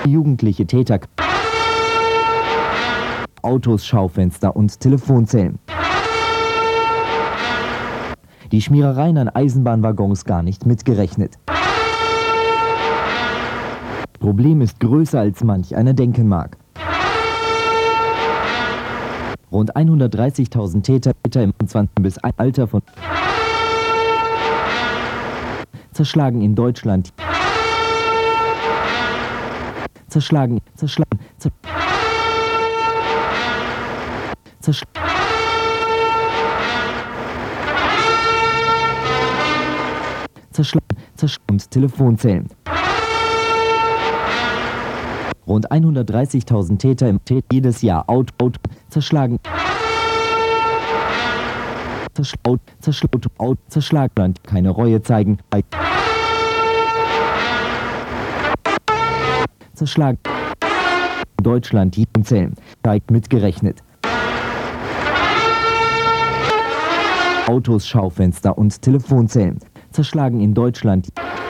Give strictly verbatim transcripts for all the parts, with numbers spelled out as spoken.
Jugendliche Täter. Autos, Schaufenster und Telefonzellen. Die Schmierereien an Eisenbahnwaggons gar nicht mitgerechnet. Problem ist größer als manch einer denken mag. Rund hundertdreißigtausend Täter im zwanzig bis Alter von zerschlagen in Deutschland. Zerschlagen, zerschlagen, zer zerschlagen. Zerschlagen, zerschlagen und Telefonzellen. Rund hundertdreißigtausend Täter im Tät jedes Jahr Auto, Auto zerschlagen. Zerschlaut, zerschlaut, Auto, zerschlagen, keine Reue zeigen. Zerschlagen. Deutschland die Zellen steigt mitgerechnet. Autos, Schaufenster und Telefonzellen zerschlagen in Deutschland.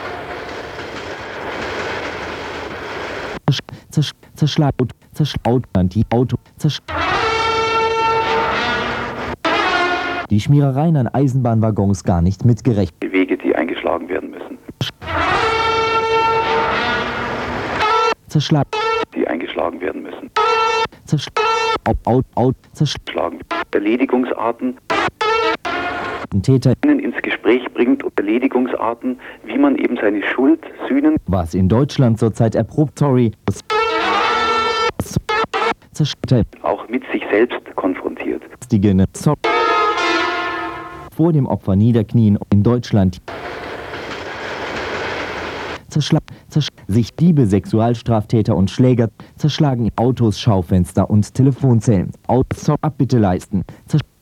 Zersch zerschlagen, zerschlagen, die Auto, zerschlagen. Die Schmierereien an Eisenbahnwaggons gar nicht mitgerechnet. Die Wege, die eingeschlagen werden müssen. Zerschlagen. Die eingeschlagen werden müssen. Zerschlagen. Out, out, zerschlagen. Erledigungsarten. Täter ins Gespräch bringt und Erledigungsarten, wie man eben seine Schuld sühnen. Was in Deutschland zurzeit erprobt, sorry. Auch mit sich selbst konfrontiert. Vor dem Opfer niederknien in Deutschland. Zerschlagen, zerschlagen, sich Diebe, Sexualstraftäter und Schläger zerschlagen Autos, Schaufenster und Telefonzellen. Autos, Abbitte leisten. Zerschlagen.